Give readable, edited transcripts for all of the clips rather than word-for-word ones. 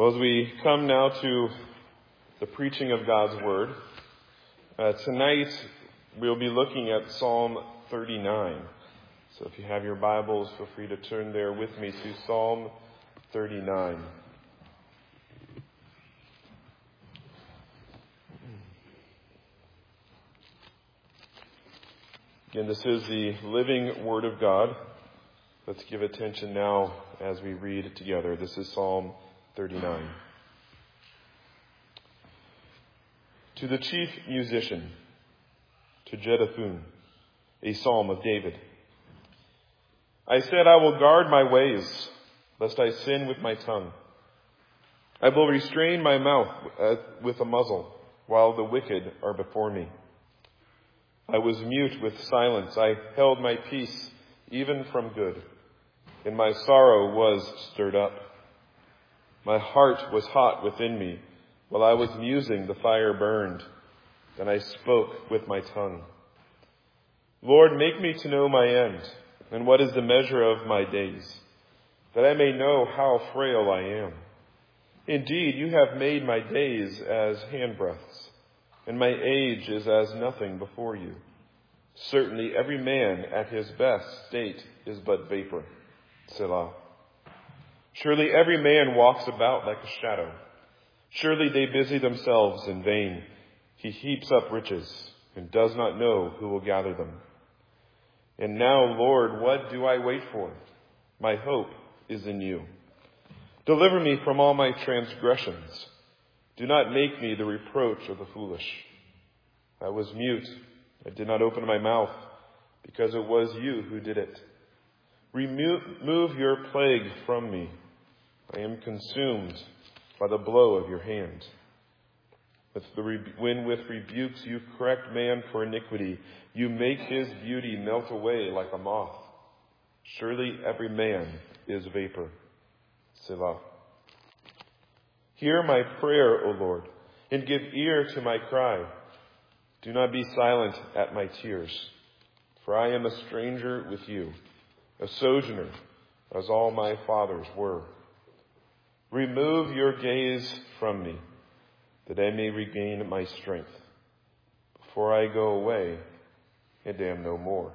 Well, as we come now to the preaching of God's Word, tonight we'll be looking at Psalm 39. So if you have your Bibles, feel free to turn there with me to Psalm 39. Again, this is the living Word of God. Let's give attention now as we read it together. This is Psalm 39. To the chief musician, to Jeduthun, a psalm of David. I said, I will guard my ways, lest I sin with my tongue. I will restrain my mouth with a muzzle, while the wicked are before me. I was mute with silence. I held my peace, even from good, and my sorrow was stirred up. My heart was hot within me. While I was musing, the fire burned. Then I spoke with my tongue. Lord, make me to know my end, and what is the measure of my days, that I may know how frail I am. Indeed, you have made my days as handbreadths, and my age is as nothing before you. Certainly every man at his best state is but vapor. Selah. Surely every man walks about like a shadow. Surely they busy themselves in vain. He heaps up riches and does not know who will gather them. And now, Lord, what do I wait for? My hope is in you. Deliver me from all my transgressions. Do not make me the reproach of the foolish. I was mute. I did not open my mouth because it was you who did it. Remove your plague from me. I am consumed by the blow of your hand. When with rebukes you correct man for iniquity, you make his beauty melt away like a moth. Surely every man is vapor. Selah. Hear my prayer, O Lord, and give ear to my cry. Do not be silent at my tears, for I am a stranger with you, a sojourner, as all my fathers were. Remove your gaze from me, that I may regain my strength, before I go away and am no more.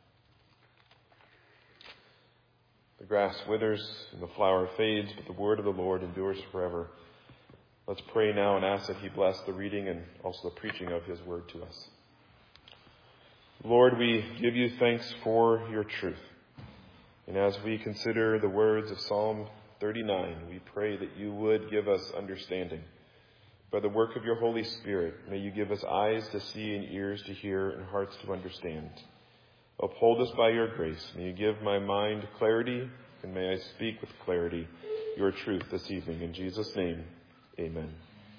The grass withers and the flower fades, but the word of the Lord endures forever. Let's pray now and ask that he bless the reading and also the preaching of his word to us. Lord, we give you thanks for your truth. And as we consider the words of Psalm 39, we pray that you would give us understanding. By the work of your Holy Spirit, may you give us eyes to see and ears to hear and hearts to understand. Uphold us by your grace. May you give my mind clarity, and may I speak with clarity your truth this evening. In Jesus' name, amen.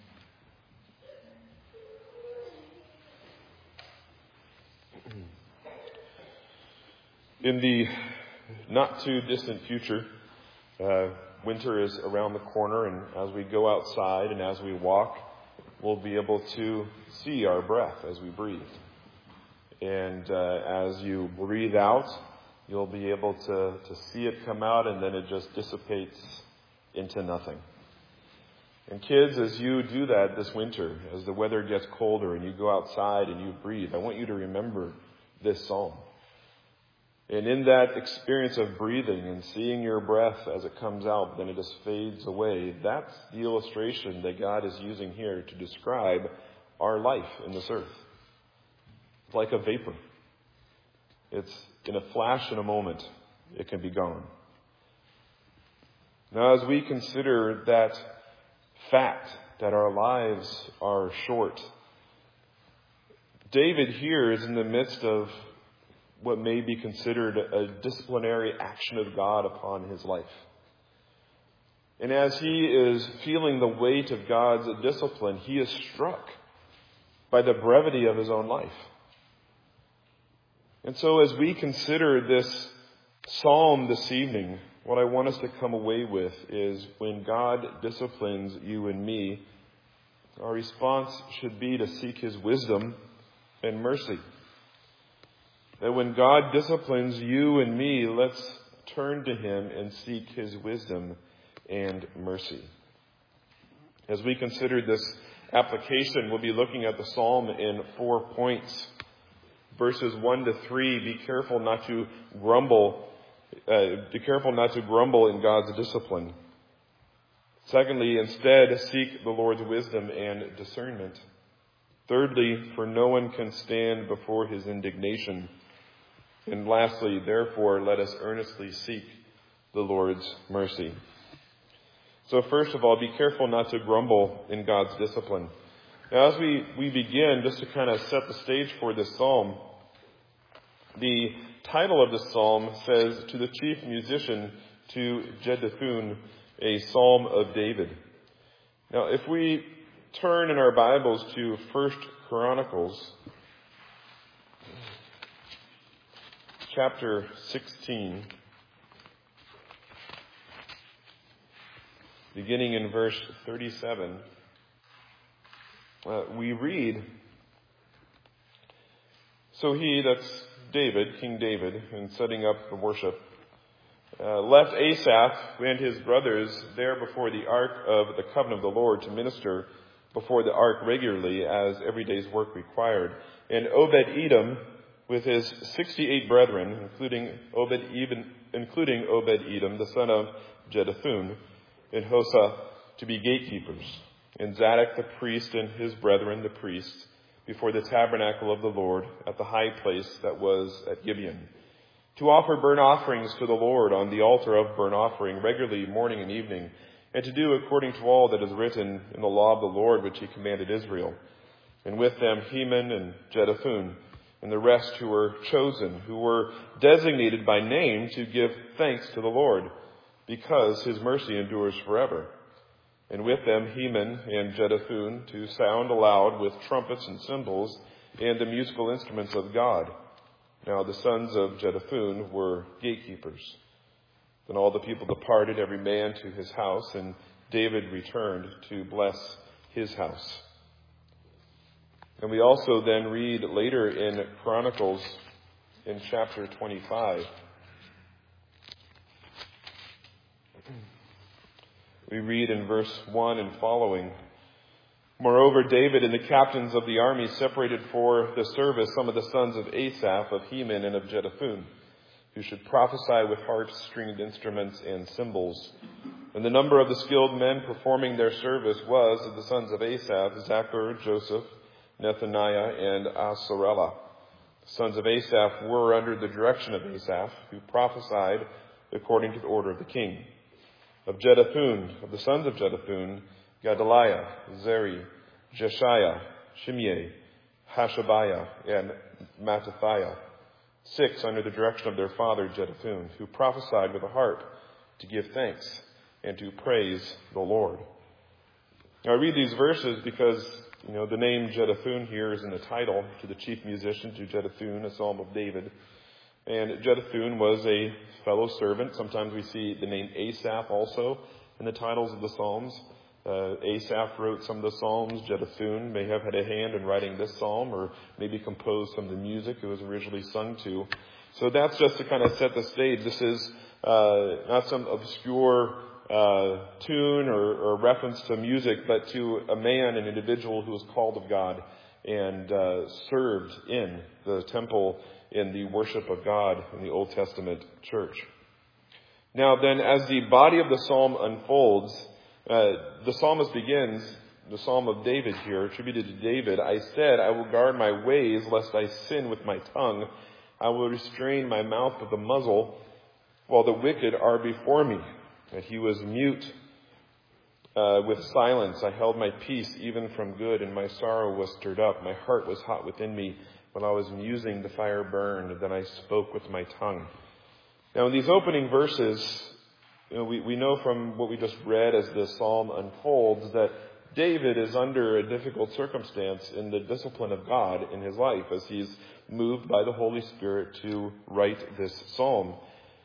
In the not too distant future, winter is around the corner, and as we go outside and as we walk, we'll be able to see our breath as we breathe. And as you breathe out, you'll be able to see it come out, and then it just dissipates into nothing. And kids, as you do that this winter, as the weather gets colder and you go outside and you breathe, I want you to remember this psalm. And in that experience of breathing and seeing your breath as it comes out, then it just fades away, that's the illustration that God is using here to describe our life in this earth. It's like a vapor. It's in a flash, in a moment, it can be gone. Now, as we consider that fact that our lives are short, David here is in the midst of what may be considered a disciplinary action of God upon his life. And as he is feeling the weight of God's discipline, he is struck by the brevity of his own life. And so as we consider this psalm this evening, what I want us to come away with is when God disciplines you and me, our response should be to seek his wisdom and mercy. That when God disciplines you and me, let's turn to him and seek his wisdom and mercy. As we consider this application, we'll be looking at the psalm in 4 points. Verses 1 to 3, be careful not to grumble. Be careful not to grumble in God's discipline. Secondly, instead, seek the Lord's wisdom and discernment. Thirdly, for no one can stand before his indignation. And lastly, therefore, let us earnestly seek the Lord's mercy. So first of all, be careful not to grumble in God's discipline. Now, as we begin, just to kind of set the stage for this psalm, the title of this psalm says, "To the chief musician, to Jeduthun, a psalm of David." Now, if we turn in our Bibles to 1 Chronicles, chapter 16, beginning in verse 37, we read, "So he," that's David, King David, in setting up the worship, "left Asaph and his brothers there before the ark of the covenant of the Lord to minister before the ark regularly as every day's work required. And Obed-Edom with his 68 brethren, including Obed-Edom, the son of Jeduthun, and Hosah to be gatekeepers, and Zadok the priest and his brethren the priests before the tabernacle of the Lord at the high place that was at Gibeon, to offer burnt offerings to the Lord on the altar of burnt offering regularly morning and evening, and to do according to all that is written in the law of the Lord which he commanded Israel. And with them Heman and Jeduthun, and the rest who were chosen, who were designated by name to give thanks to the Lord, because his mercy endures forever. And with them Heman and Jeduthun to sound aloud with trumpets and cymbals and the musical instruments of God. Now the sons of Jeduthun were gatekeepers. Then all the people departed, every man to his house, and David returned to bless his house." And we also then read later in Chronicles in chapter 25. We read in verse 1 and following, "Moreover, David and the captains of the army separated for the service some of the sons of Asaph, of Heman, and of Jeduthun, who should prophesy with harps, stringed instruments, and cymbals. And the number of the skilled men performing their service was, of the sons of Asaph, Zachar, Joseph, Nethaniah, and Asarela. The sons of Asaph were under the direction of Asaph, who prophesied according to the order of the king. Of Jeduthun, of the sons of Jeduthun, Gedaliah, Zeri, Jeshiah, Shimei, Hashabiah, and Mattathiah, 6 under the direction of their father Jeduthun, who prophesied with a harp to give thanks and to praise the Lord." Now I read these verses because, the name Jeduthun here is in the title, "To the chief musician, to Jeduthun, a psalm of David." And Jeduthun was a fellow servant. Sometimes we see the name Asaph also in the titles of the Psalms. Asaph wrote some of the Psalms. Jeduthun may have had a hand in writing this psalm, or maybe composed some of the music it was originally sung to. So that's just to kind of set the stage. This is not some obscure tune or reference to music, but to a man, an individual who was called of God and served in the temple in the worship of God in the Old Testament church. Now then, as the body of the psalm unfolds, the psalmist begins, the Psalm of David here, attributed to David, "I said, I will guard my ways, lest I sin with my tongue. I will restrain my mouth with a muzzle, while the wicked are before me." And he was mute with silence. "I held my peace even from good, and my sorrow was stirred up. My heart was hot within me. When I was musing, the fire burned. Then I spoke with my tongue." Now in these opening verses, we know from what we just read as the psalm unfolds that David is under a difficult circumstance in the discipline of God in his life as he's moved by the Holy Spirit to write this psalm.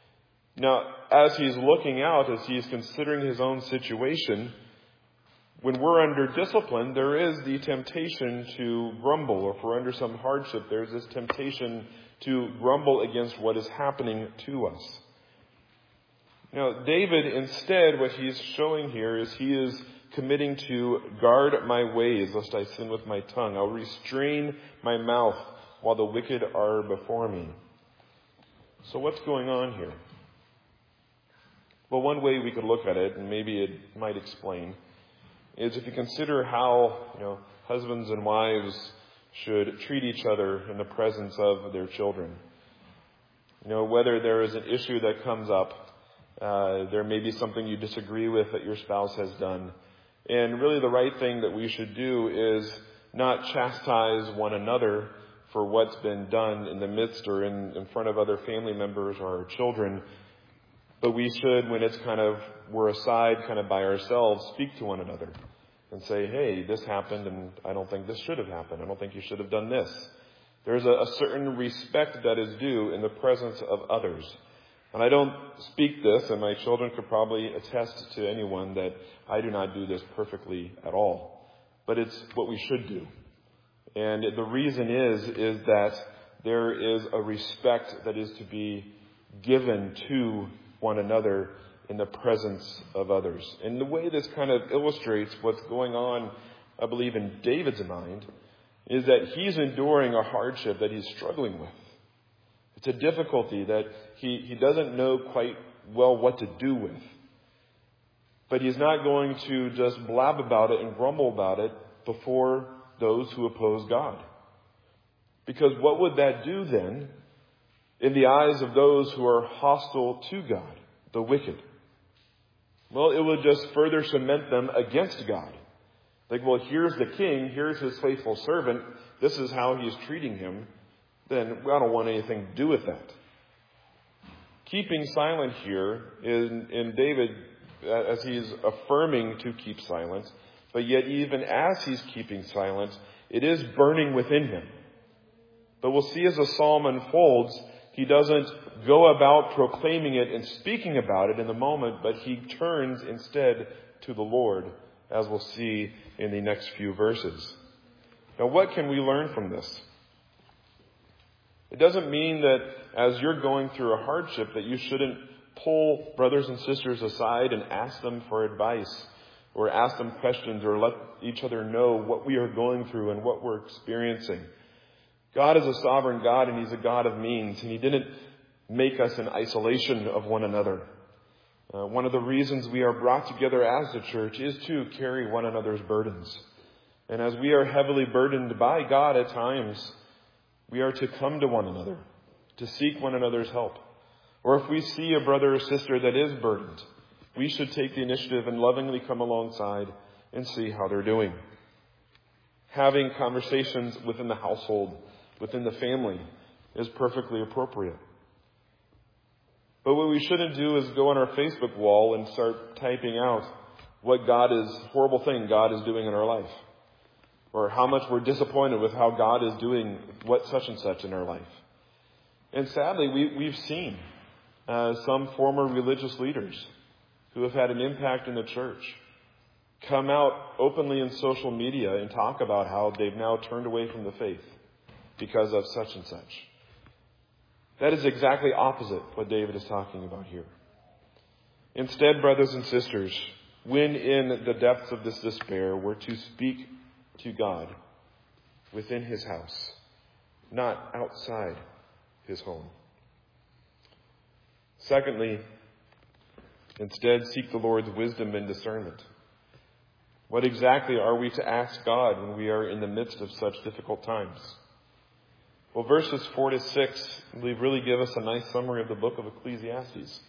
Now, as he's looking out, as he's considering his own situation, when we're under discipline, there is the temptation to grumble, or if we're under some hardship, there's this temptation to grumble against what is happening to us. Now, David, instead, what he's showing here is he is committing to guard my ways lest I sin with my tongue. I'll restrain my mouth while the wicked are before me. So what's going on here? Well, one way we could look at it, and maybe it might explain, is if you consider how, husbands and wives should treat each other in the presence of their children. Whether there is an issue that comes up, there may be something you disagree with that your spouse has done. And really the right thing that we should do is not chastise one another for what's been done in the midst or in front of other family members or our children. But we should, when it's we're aside by ourselves, speak to one another and say, hey, this happened and I don't think this should have happened. I don't think you should have done this. There's a certain respect that is due in the presence of others. And I don't speak this, and my children could probably attest to anyone that I do not do this perfectly at all. But it's what we should do. And the reason is that there is a respect that is to be given to one another in the presence of others. And the way this illustrates what's going on, I believe, in David's mind, is that he's enduring a hardship that he's struggling with. It's a difficulty that he doesn't know quite well what to do with. But he's not going to just blab about it and grumble about it before those who oppose God. Because what would that do then in the eyes of those who are hostile to God, the wicked? Well, it would just further cement them against God. Well, here's the king, here's his faithful servant, this is how he's treating him. Then I don't want anything to do with that. Keeping silent here in David, as he's affirming to keep silent, but yet even as he's keeping silent, it is burning within him. But we'll see as the psalm unfolds, he doesn't go about proclaiming it and speaking about it in the moment, but he turns instead to the Lord, as we'll see in the next few verses. Now, what can we learn from this? It doesn't mean that as you're going through a hardship that you shouldn't pull brothers and sisters aside and ask them for advice or ask them questions or let each other know what we are going through and what we're experiencing. God is a sovereign God, and He's a God of means, and He didn't make us in isolation of one another. One of the reasons we are brought together as the church is to carry one another's burdens. And as we are heavily burdened by God at times, we are to come to one another, to seek one another's help. Or if we see a brother or sister that is burdened, we should take the initiative and lovingly come alongside and see how they're doing. Having conversations within the household, within the family, is perfectly appropriate. But what we shouldn't do is go on our Facebook wall and start typing out what horrible thing God is doing in our life. Or how much we're disappointed with how God is doing what such and such in our life. And sadly, we've seen some former religious leaders who have had an impact in the church come out openly in social media and talk about how they've now turned away from the faith because of such and such. That is exactly opposite what David is talking about here. Instead, brothers and sisters, when in the depths of this despair, we're to speak to God within His house, not outside His home. Secondly, instead seek the Lord's wisdom and discernment. What exactly are we to ask God when we are in the midst of such difficult times? Well, verses 4 to 6, I believe, really give us a nice summary of the book of Ecclesiastes.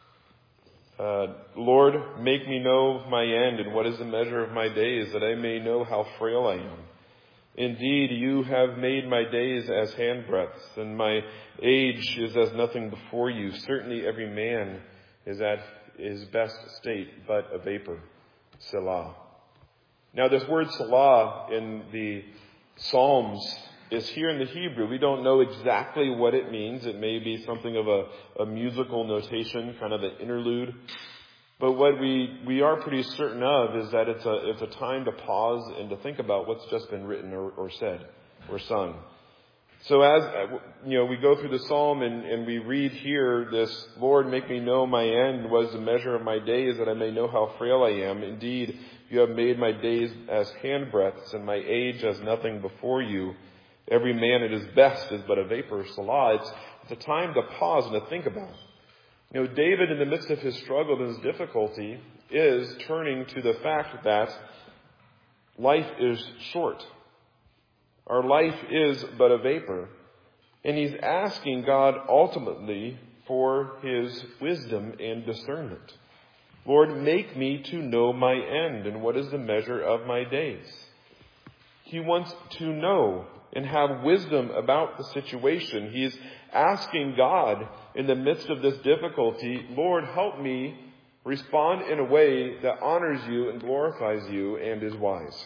Lord, make me know my end and what is the measure of my days, that I may know how frail I am. Indeed, you have made my days as handbreadths, and my age is as nothing before you. Certainly every man is at his best state, but a vapor. Selah. Now, this word Selah in the Psalms is here in the Hebrew. We don't know exactly what it means. It may be something of a musical notation, kind of an interlude. But what we are pretty certain of is that it's a time to pause and to think about what's just been written or said or sung. So as we go through the psalm and we read here this, Lord, make me know my end, what is the measure of my days, that I may know how frail I am. Indeed, you have made my days as handbreadths, and my age as nothing before you. Every man at his best is but a vapor. Salah. It's a time to pause and to think about. David, in the midst of his struggle and his difficulty, is turning to the fact that life is short. Our life is but a vapor. And he's asking God ultimately for his wisdom and discernment. Lord, make me to know my end and what is the measure of my days. He wants to know and have wisdom about the situation. He's asking God in the midst of this difficulty, Lord, help me respond in a way that honors you and glorifies you and is wise.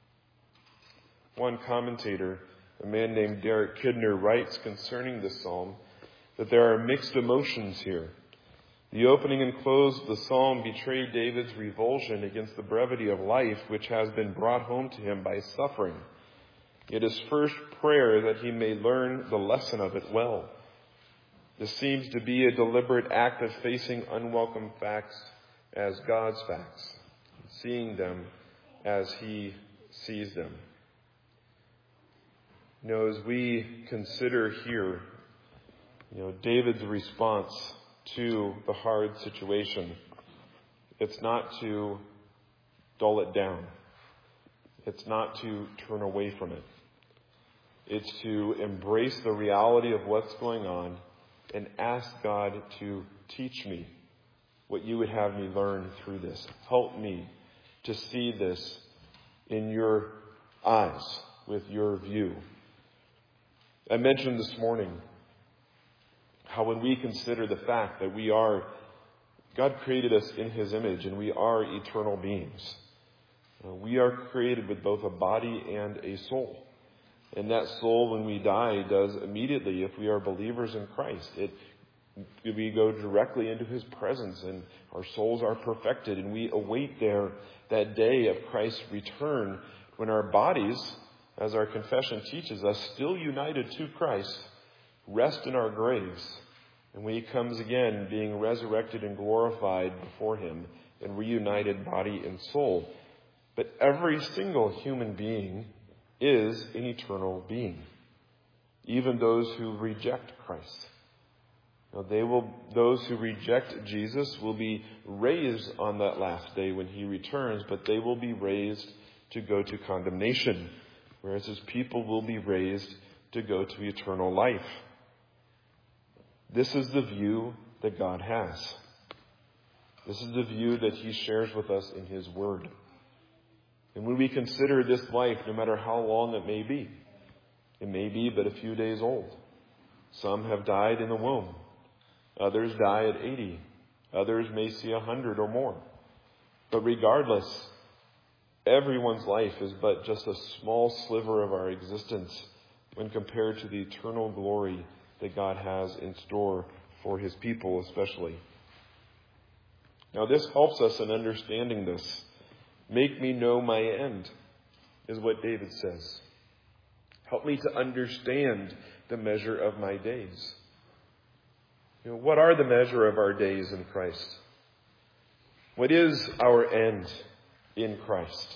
One commentator, a man named Derek Kidner, writes concerning this psalm that there are mixed emotions here. The opening and close of the psalm betray David's revulsion against the brevity of life, which has been brought home to him by suffering. It is first prayer that he may learn the lesson of it well. This seems to be a deliberate act of facing unwelcome facts as God's facts, seeing them as he sees them. As we consider here, David's response to the hard situation, it's not to dull it down. It's not to turn away from it. It's to embrace the reality of what's going on and ask God to teach me what you would have me learn through this. Help me to see this in your eyes, with your view. I mentioned this morning how when we consider the fact that God created us in his image and we are eternal beings. We are created with both a body and a soul. And that soul, when we die, does immediately, if we are believers in Christ, we go directly into his presence and our souls are perfected and we await that day of Christ's return when our bodies, as our confession teaches us, still united to Christ, rest in our graves. And when he comes again, being resurrected and glorified before him and reunited body and soul. But every single human being is an eternal being. Even those who reject Christ. Now those who reject Jesus will be raised on that last day when he returns, but they will be raised to go to condemnation, whereas his people will be raised to go to eternal life. This is the view that God has. This is the view that he shares with us in his word. And when we consider this life, no matter how long it may be but a few days old. Some have died in the womb. Others die at 80. Others may see 100 or more. But regardless, everyone's life is but just a small sliver of our existence when compared to the eternal glory that God has in store for his people especially. Now this helps us in understanding this. Make me know my end, is what David says. Help me to understand the measure of my days. What are the measure of our days in Christ? What is our end in Christ?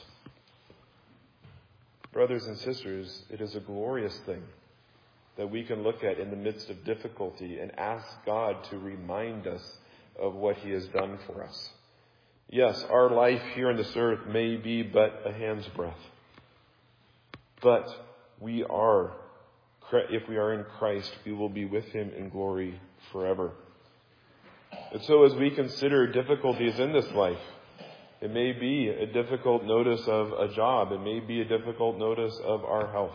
Brothers and sisters, it is a glorious thing that we can look at in the midst of difficulty and ask God to remind us of what he has done for us. Yes, our life here on this earth may be but a hand's breadth. But if we are in Christ, we will be with him in glory forever. And so as we consider difficulties in this life, it may be a difficult notice of a job. It may be a difficult notice of our health.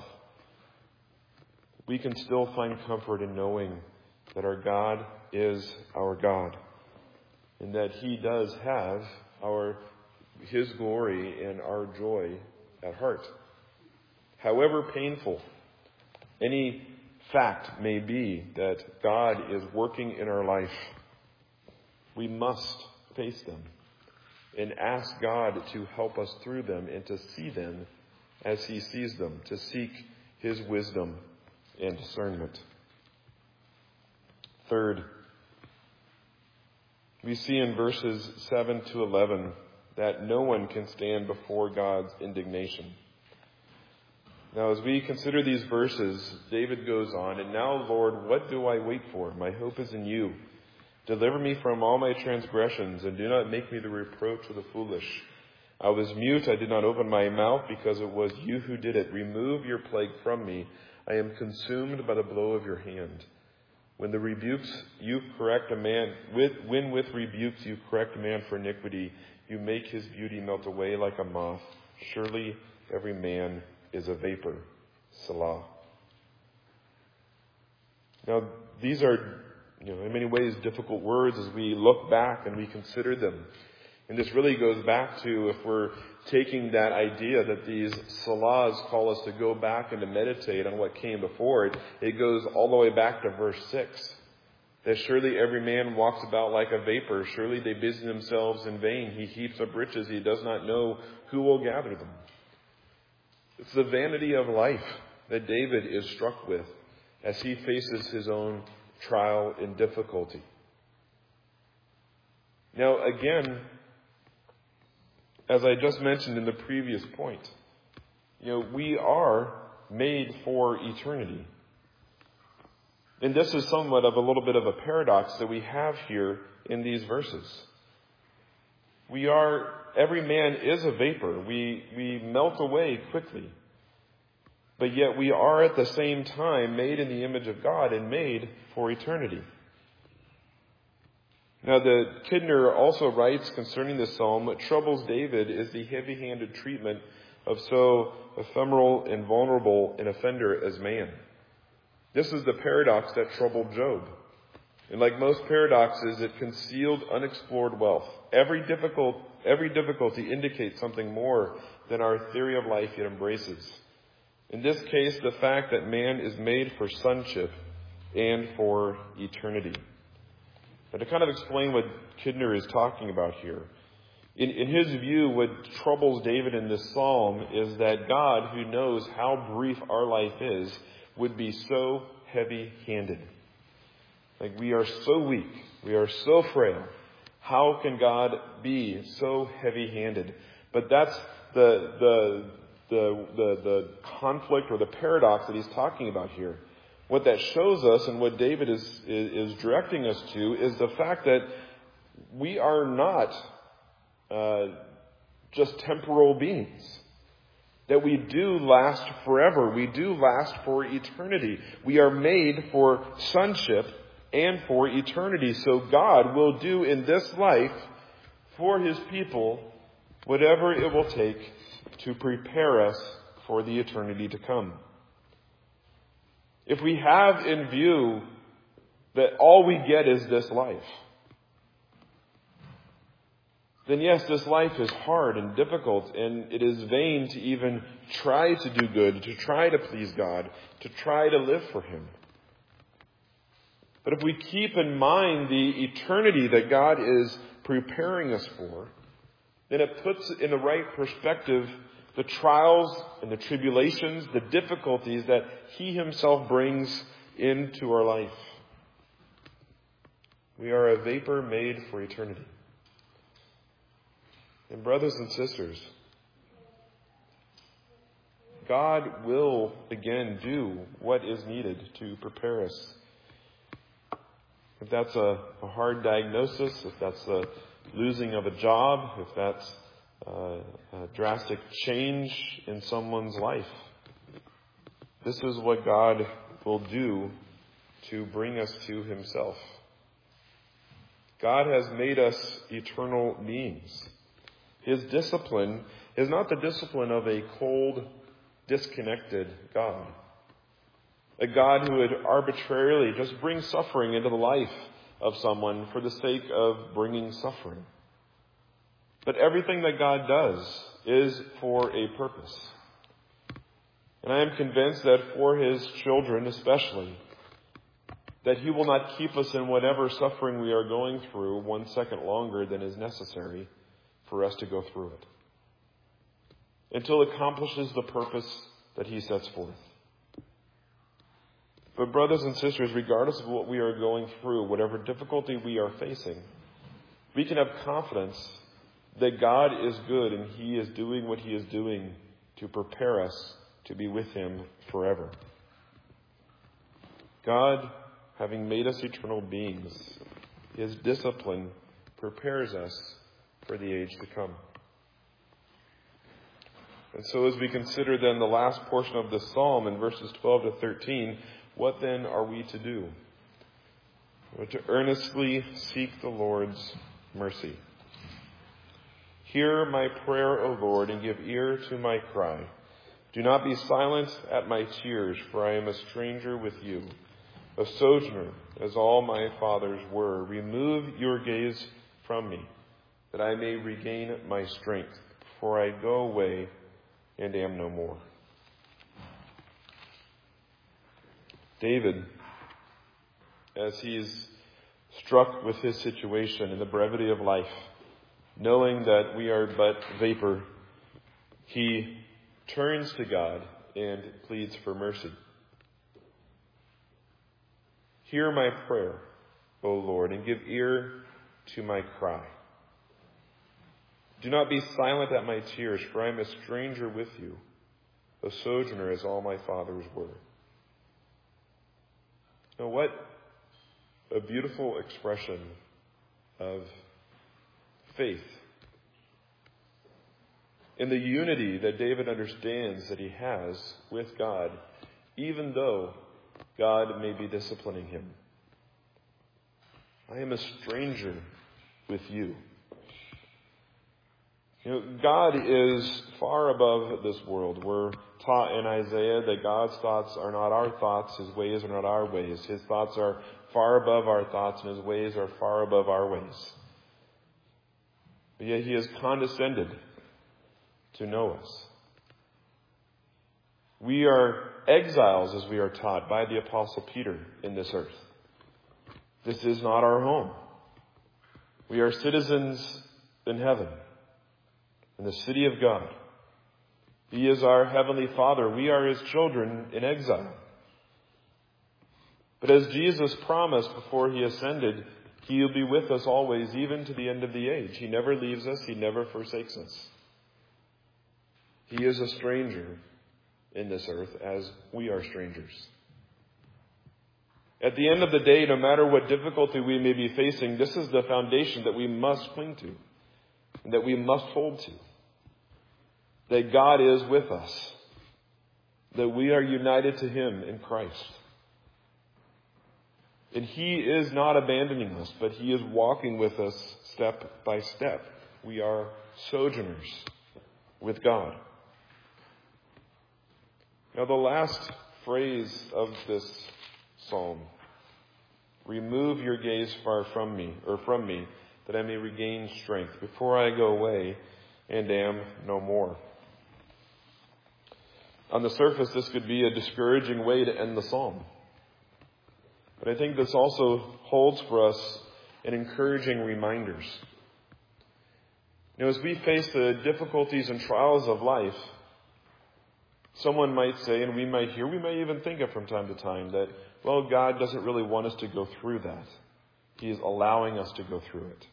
We can still find comfort in knowing that our God is our God and that he does have his glory and our joy at heart. However painful any fact may be that God is working in our life, we must face them and ask God to help us through them and to see them as he sees them, to seek his wisdom and discernment. Third, we see in verses 7 to 11 that no one can stand before God's indignation. Now, as we consider these verses, David goes on, "And now, Lord, what do I wait for? My hope is in you. Deliver me from all my transgressions, and do not make me the reproach of the foolish. I was mute, I did not open my mouth, because it was you who did it. Remove your plague from me. I am consumed by the blow of your hand. When with rebukes you correct a man for iniquity, you make his beauty melt away like a moth. Surely every man is a vapor." Selah. Now, these are, in many ways difficult words as we look back and we consider them. And this really goes back to, if we're taking that idea that these salahs call us to go back and to meditate on what came before it, it goes all the way back to verse 6. That surely every man walks about like a vapor. Surely they busy themselves in vain. He heaps up riches. He does not know who will gather them. It's the vanity of life that David is struck with as he faces his own trial and difficulty. Now, again, as I just mentioned in the previous point, we are made for eternity. And this is somewhat of a little bit of a paradox that we have here in these verses. Every man is a vapor. We melt away quickly. But yet we are at the same time made in the image of God and made for eternity. Now, the Kidner also writes concerning this psalm, what troubles David is the heavy-handed treatment of so ephemeral and vulnerable an offender as man. This is the paradox that troubled Job. And like most paradoxes, it concealed unexplored wealth. Every difficulty indicates something more than our theory of life yet embraces. In this case, the fact that man is made for sonship and for eternity. Now, to kind of explain what Kidner is talking about here, in his view, what troubles David in this psalm is that God, who knows how brief our life is, would be so heavy-handed. Like, we are so weak. We are so frail. How can God be so heavy-handed? But that's the conflict or the paradox that he's talking about here. What that shows us, and what David is directing us to, is the fact that we are not just temporal beings. That we do last forever. We do last for eternity. We are made for sonship and for eternity. So God will do in this life for His people whatever it will take to prepare us for the eternity to come. If we have in view that all we get is this life, then yes, this life is hard and difficult, and it is vain to even try to do good, to try to please God, to try to live for Him. But if we keep in mind the eternity that God is preparing us for, then it puts in the right perspective the trials and the tribulations, the difficulties that He Himself brings into our life. We are a vapor made for eternity. And brothers and sisters, God will again do what is needed to prepare us. If that's a hard diagnosis, if that's the losing of a job, if that's a drastic change in someone's life, this is what God will do to bring us to Himself. God has made us eternal beings. His discipline is not the discipline of a cold, disconnected God. A God who would arbitrarily just bring suffering into the life of someone for the sake of bringing suffering. But everything that God does is for a purpose. And I am convinced that for His children especially, that He will not keep us in whatever suffering we are going through 1 second longer than is necessary for us to go through it, until it accomplishes the purpose that He sets forth. But brothers and sisters, regardless of what we are going through, whatever difficulty we are facing, we can have confidence that God is good and He is doing what He is doing to prepare us to be with Him forever. God, having made us eternal beings, His discipline prepares us for the age to come. And so as we consider then the last portion of this psalm in verses 12 to 13, what then are we to do? We're to earnestly seek the Lord's mercy. Hear my prayer, O Lord, and give ear to my cry. Do not be silent at my tears, for I am a stranger with you, a sojourner, as all my fathers were. Remove your gaze from me, that I may regain my strength, for I go away and am no more. David, as he's struck with his situation and the brevity of life, knowing that we are but vapor, he turns to God and pleads for mercy. Hear my prayer, O Lord, and give ear to my cry. Do not be silent at my tears, for I am a stranger with you, a sojourner as all my fathers were. Now, what a beautiful expression of faith. In the unity that David understands that he has with God, even though God may be disciplining him. I am a stranger with you. You know, God is far above this world. We're taught in Isaiah that God's thoughts are not our thoughts, His ways are not our ways. His thoughts are far above our thoughts, and His ways are far above our ways. But yet He has condescended to know us. We are exiles, as we are taught by the Apostle Peter, in this earth. This is not our home. We are citizens in heaven, in the city of God. He is our Heavenly Father. We are His children in exile. But as Jesus promised before He ascended, He will be with us always, even to the end of the age. He never leaves us. He never forsakes us. He is a stranger in this earth as we are strangers. At the end of the day, no matter what difficulty we may be facing, this is the foundation that we must cling to and that we must hold to. That God is with us. That we are united to Him in Christ. And He is not abandoning us, but He is walking with us step by step. We are sojourners with God. Now the last phrase of this psalm, remove your gaze far from me, that I may regain strength before I go away and am no more. On the surface, this could be a discouraging way to end the psalm. But I think this also holds for us an encouraging reminders. You know, as we face the difficulties and trials of life, someone might say, and we might hear, we may even think of from time to time that, well, God doesn't really want us to go through that. He is allowing us to go through it.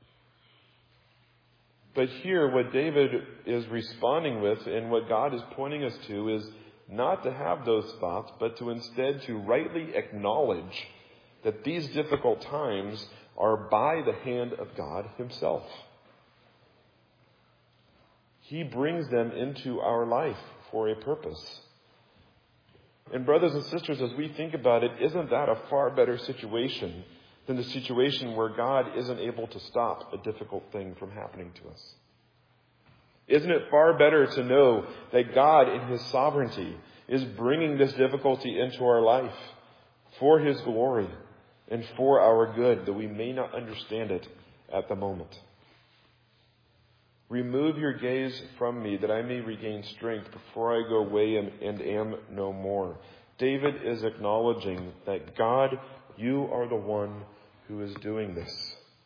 But here, what David is responding with and what God is pointing us to is not to have those thoughts, but to instead to rightly acknowledge that these difficult times are by the hand of God Himself. He brings them into our life for a purpose. And brothers and sisters, as we think about it, isn't that a far better situation than the situation where God isn't able to stop a difficult thing from happening to us? Isn't it far better to know that God in His sovereignty is bringing this difficulty into our life for His glory and for our good, though we may not understand it at the moment? Remove your gaze from me, that I may regain strength before I go away and am no more. David is acknowledging that God, you are the one who is doing this.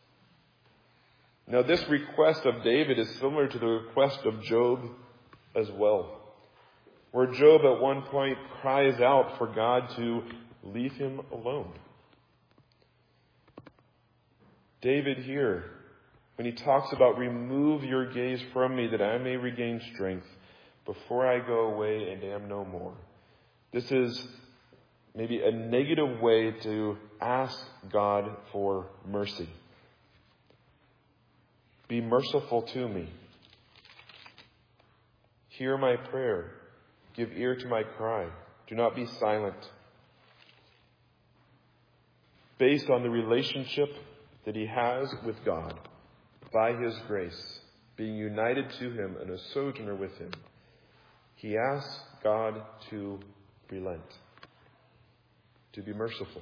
Now, this request of David is similar to the request of Job as well, where Job at one point cries out for God to leave him alone. David here, when he talks about remove your gaze from me that I may regain strength before I go away and am no more. This is maybe a negative way to ask God for mercy. Be merciful to me. Hear my prayer. Give ear to my cry. Do not be silent. Based on the relationship that he has with God, by his grace, being united to him and a sojourner with him, he asks God to relent, to be merciful.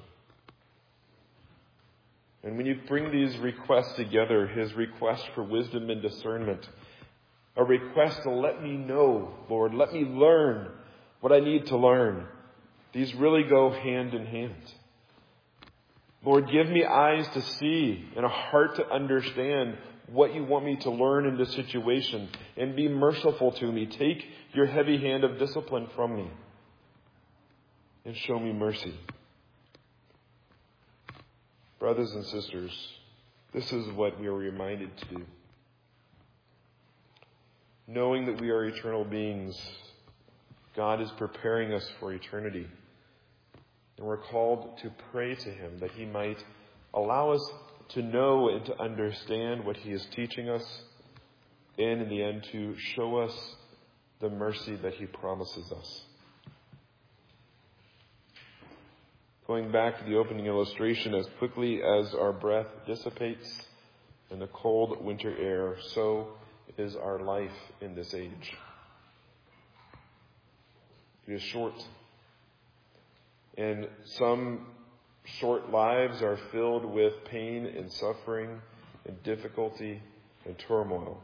And when you bring these requests together, his request for wisdom and discernment, a request to let me know, Lord, let me learn what I need to learn, these really go hand in hand. Lord, give me eyes to see and a heart to understand what you want me to learn in this situation, and be merciful to me. Take your heavy hand of discipline from me and show me mercy. Brothers and sisters, this is what we are reminded to do. Knowing that we are eternal beings, God is preparing us for eternity. And we're called to pray to him that he might allow us to know and to understand what he is teaching us, and in the end to show us the mercy that he promises us. Going back to the opening illustration, as quickly as our breath dissipates in the cold winter air, so is our life in this age. It is short. And some short lives are filled with pain and suffering and difficulty and turmoil.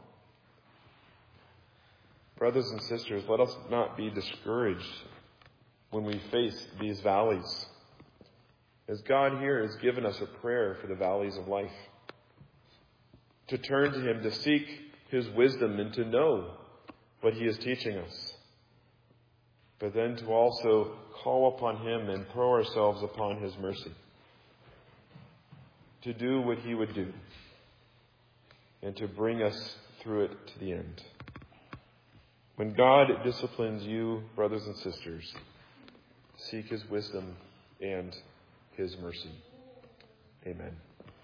Brothers and sisters, let us not be discouraged when we face these valleys, as God here has given us a prayer for the valleys of life, to turn to him, to seek his wisdom and to know what he is teaching us, but then to also call upon him and throw ourselves upon his mercy, to do what he would do and to bring us through it to the end. When God disciplines you, brothers and sisters, seek his wisdom and his mercy. Amen.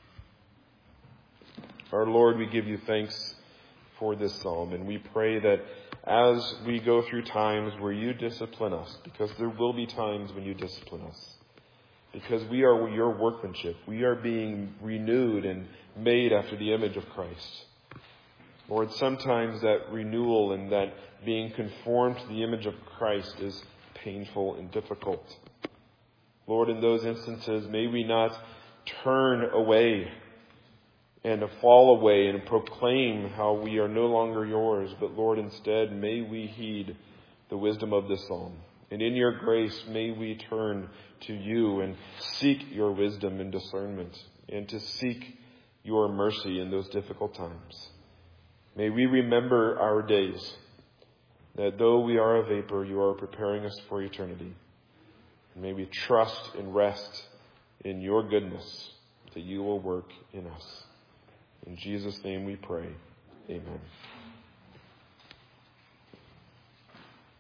Our Lord, we give you thanks for this psalm, and we pray that as we go through times where you discipline us, because there will be times when you discipline us, because we are your workmanship, we are being renewed and made after the image of Christ. Lord, sometimes that renewal and that being conformed to the image of Christ is painful and difficult. Lord, in those instances, may we not turn away and to fall away and proclaim how we are no longer yours, but Lord, instead, may we heed the wisdom of this psalm. And in your grace, may we turn to you and seek your wisdom and discernment, and to seek your mercy in those difficult times. May we remember our days, that though we are a vapor, you are preparing us for eternity. And may we trust and rest in your goodness, that you will work in us. In Jesus' name we pray. Amen.